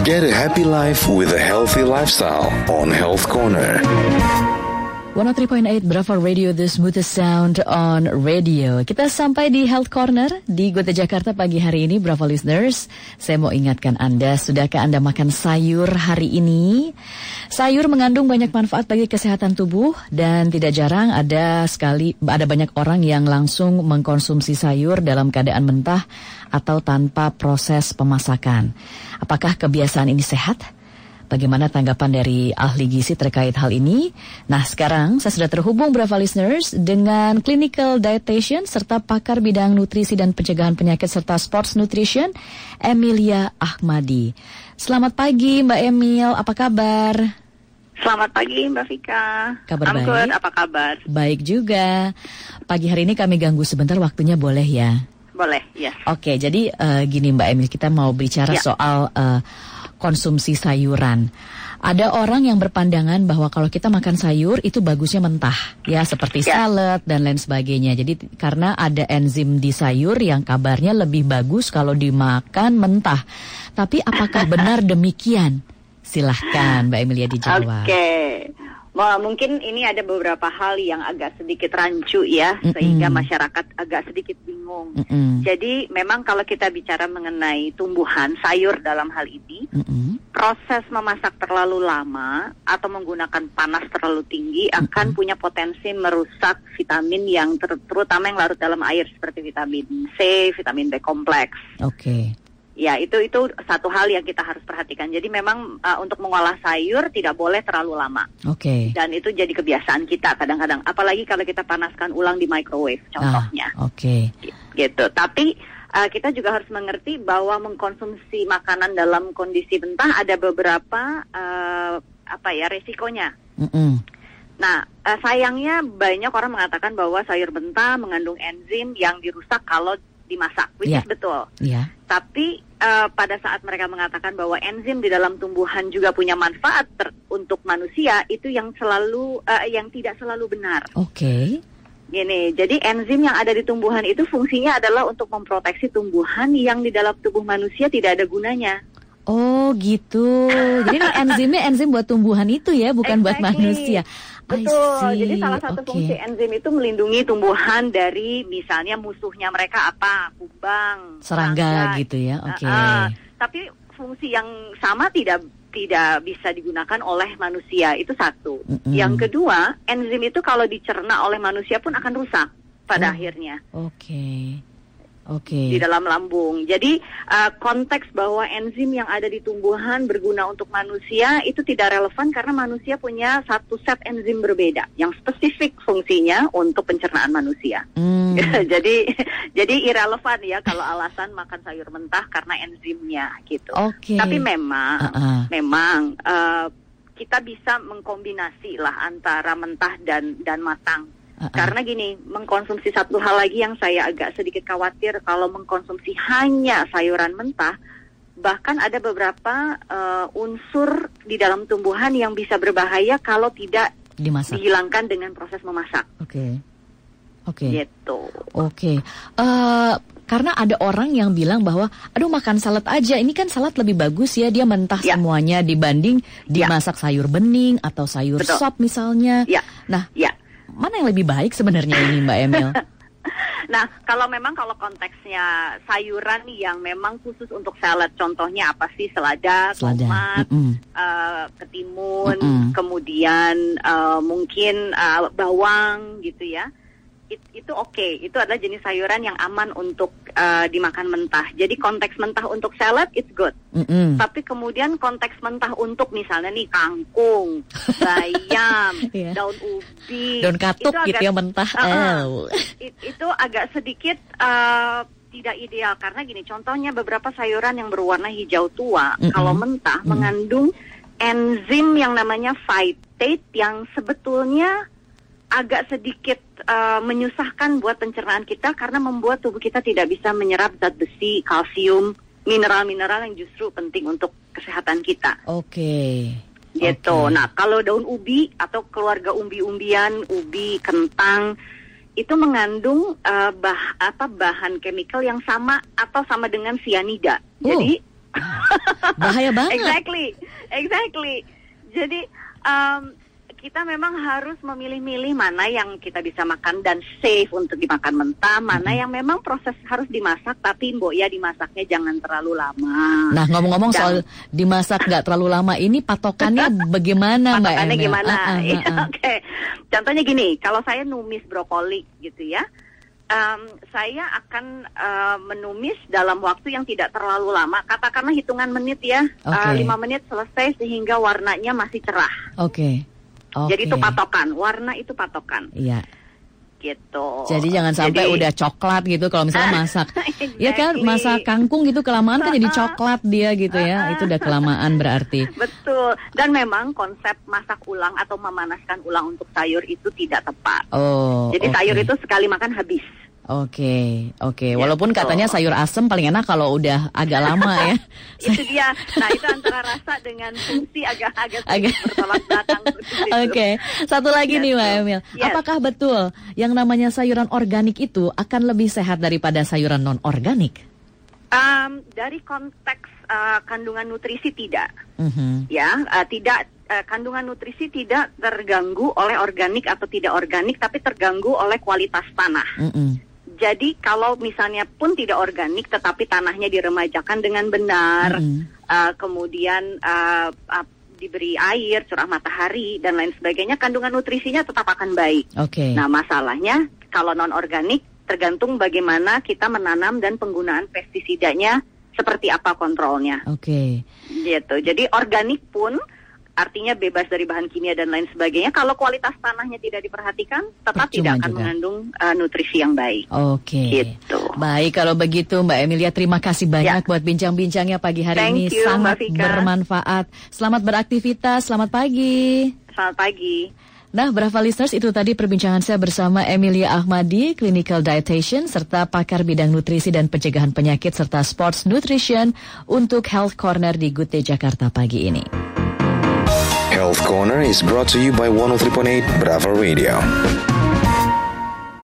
Get a happy life with a healthy lifestyle on Health Corner. 103.8 Bravo Radio, the smoothest sound on radio. Kita sampai di Health Corner di Kota Jakarta pagi hari ini, Bravo listeners. Saya mau ingatkan Anda, sudahkah Anda makan sayur hari ini? Sayur mengandung banyak manfaat bagi kesehatan tubuh dan tidak jarang ada banyak orang yang langsung mengkonsumsi sayur dalam keadaan mentah atau tanpa proses pemasakan. Apakah kebiasaan ini sehat? Bagaimana tanggapan dari ahli gizi terkait hal ini? Nah, sekarang saya sudah terhubung Bravo listeners dengan clinical dietitian serta pakar bidang nutrisi dan pencegahan penyakit serta sports nutrition, Emilia Ahmadi. Selamat pagi Mbak Emil, apa kabar? Selamat pagi Mbak Vika. Kabar baik? Good, apa kabar? Baik juga. Pagi hari ini kami ganggu sebentar, waktunya boleh ya? Boleh, ya. Oke, jadi gini Mbak Emil, kita mau bicara soal konsumsi sayuran. Ada orang yang berpandangan bahwa kalau kita makan sayur itu bagusnya mentah, ya seperti salad dan lain sebagainya. Jadi karena ada enzim di sayur yang kabarnya lebih bagus kalau dimakan mentah. Tapi apakah benar demikian? Silahkan Mbak Emilia dijawab. Oke. Mungkin ini ada beberapa hal yang agak sedikit rancu ya, sehingga masyarakat agak sedikit bingung. Jadi memang kalau kita bicara mengenai tumbuhan, sayur dalam hal ini, proses memasak terlalu lama atau menggunakan panas terlalu tinggi akan punya potensi merusak vitamin yang terutama yang larut dalam air seperti vitamin C, vitamin B kompleks. Oke. Ya, itu satu hal yang kita harus perhatikan. Jadi memang untuk mengolah sayur tidak boleh terlalu lama. Oke. Dan itu jadi kebiasaan kita kadang-kadang. Apalagi kalau kita panaskan ulang di microwave contohnya. Oke. Gitu. Tapi kita juga harus mengerti bahwa mengkonsumsi makanan dalam kondisi mentah ada beberapa resikonya. Nah, sayangnya banyak orang mengatakan bahwa sayur mentah mengandung enzim yang dirusak kalau dimasak, which is betul. Tapi pada saat mereka mengatakan bahwa enzim di dalam tumbuhan juga punya manfaat untuk manusia, itu yang tidak selalu benar. Oke. Gini, jadi enzim yang ada di tumbuhan itu fungsinya adalah untuk memproteksi tumbuhan yang di dalam tubuh manusia tidak ada gunanya. Oh gitu. Jadi ini enzimnya enzim buat tumbuhan itu ya, bukan buat manusia. Betul, jadi salah satu fungsi enzim itu melindungi tumbuhan dari misalnya musuhnya mereka apa, kubang, serangga gitu ya, tapi fungsi yang sama tidak bisa digunakan oleh manusia, itu satu. Yang kedua, enzim itu kalau dicerna oleh manusia pun akan rusak pada akhirnya. Di dalam lambung. Jadi konteks bahwa enzim yang ada di tumbuhan berguna untuk manusia itu tidak relevan karena manusia punya satu set enzim berbeda yang spesifik fungsinya untuk pencernaan manusia. Jadi irrelevan ya kalau alasan makan sayur mentah karena enzimnya gitu. Tapi memang kita bisa mengkombinasi lah antara mentah dan matang. Karena gini, mengkonsumsi satu hal lagi yang saya agak sedikit khawatir kalau mengkonsumsi hanya sayuran mentah, bahkan ada beberapa unsur di dalam tumbuhan yang bisa berbahaya kalau tidak dihilangkan dengan proses memasak. Gitu. Karena ada orang yang bilang bahwa, aduh makan salad aja, ini kan salad lebih bagus ya, dia mentah semuanya dibanding dimasak sayur bening atau sayur sop misalnya. Mana yang lebih baik sebenarnya ini Mbak Emil? Nah, kalau konteksnya sayuran yang memang khusus untuk salad, contohnya apa sih? Selada, tomat, ketimun, kemudian mungkin bawang gitu ya. Itu oke. Itu adalah jenis sayuran yang aman untuk dimakan mentah. Jadi konteks mentah untuk salad it's good. Tapi kemudian konteks mentah untuk misalnya nih kangkung, bayam, daun ubi, daun katuk gitu ya mentah. Itu agak sedikit tidak ideal karena gini, contohnya beberapa sayuran yang berwarna hijau tua kalau mentah mengandung enzim yang namanya phytate yang sebetulnya agak sedikit menyusahkan buat pencernaan kita karena membuat tubuh kita tidak bisa menyerap zat besi, kalsium, mineral-mineral yang justru penting untuk kesehatan kita. Gitu. Nah, kalau daun ubi atau keluarga umbi-umbian, ubi, kentang, itu mengandung bahan chemical yang sama atau sama dengan sianida. Jadi Bahaya banget. Exactly. Jadi kita memang harus memilih-milih mana yang kita bisa makan dan safe untuk dimakan mentah, mana yang memang proses harus dimasak, tapi Mbok ya dimasaknya jangan terlalu lama. Nah, ngomong-ngomong soal dimasak nggak terlalu lama, ini patokannya bagaimana, Mbak Emil? Patokannya gimana? Oke. Contohnya gini, kalau saya numis brokoli gitu ya, saya akan menumis dalam waktu yang tidak terlalu lama, katakanlah hitungan menit ya, 5 menit selesai sehingga warnanya masih cerah. Oke. Jadi itu patokan, warna itu patokan. Iya. Gitu. Jadi jangan sampai udah coklat gitu kalau misalnya masak. Ya kan, masak kangkung gitu kelamaan kan jadi coklat dia gitu ya. Itu udah kelamaan berarti. Betul. Dan memang konsep masak ulang atau memanaskan ulang untuk sayur itu tidak tepat. Jadi sayur itu sekali makan habis. Oke. Walaupun katanya sayur asem paling enak kalau udah agak lama ya. Itu dia. Nah, itu antara rasa dengan fungsi agak bertolak belakang. Oke. Satu lagi nih Mbak Emil. Yes. Apakah betul yang namanya sayuran organik itu akan lebih sehat daripada sayuran non-organik? Dari konteks kandungan nutrisi tidak. Tidak. Kandungan nutrisi tidak terganggu oleh organik atau tidak organik, tapi terganggu oleh kualitas tanah. Jadi kalau misalnya pun tidak organik, tetapi tanahnya diremajakan dengan benar, kemudian diberi air, curah matahari, dan lain sebagainya, kandungan nutrisinya tetap akan baik. Nah, masalahnya kalau non-organik, tergantung bagaimana kita menanam dan penggunaan pestisidanya, seperti apa kontrolnya. Gitu. Jadi organik pun artinya bebas dari bahan kimia dan lain sebagainya. Kalau kualitas tanahnya tidak diperhatikan, tetap tidak akan mengandung nutrisi yang baik. Gitu. Baik, kalau begitu Mbak Emilia, terima kasih banyak buat bincang-bincangnya pagi hari ini. Sangat bermanfaat. Selamat beraktivitas, selamat pagi. Selamat pagi. Nah, Brava Listeners, itu tadi perbincangan saya bersama Emilia Ahmadi, Clinical Dietitian, serta pakar bidang nutrisi dan pencegahan penyakit, serta sports nutrition untuk Health Corner di Good Day Jakarta pagi ini. Health Corner is brought to you by 103.8 Brava Radio.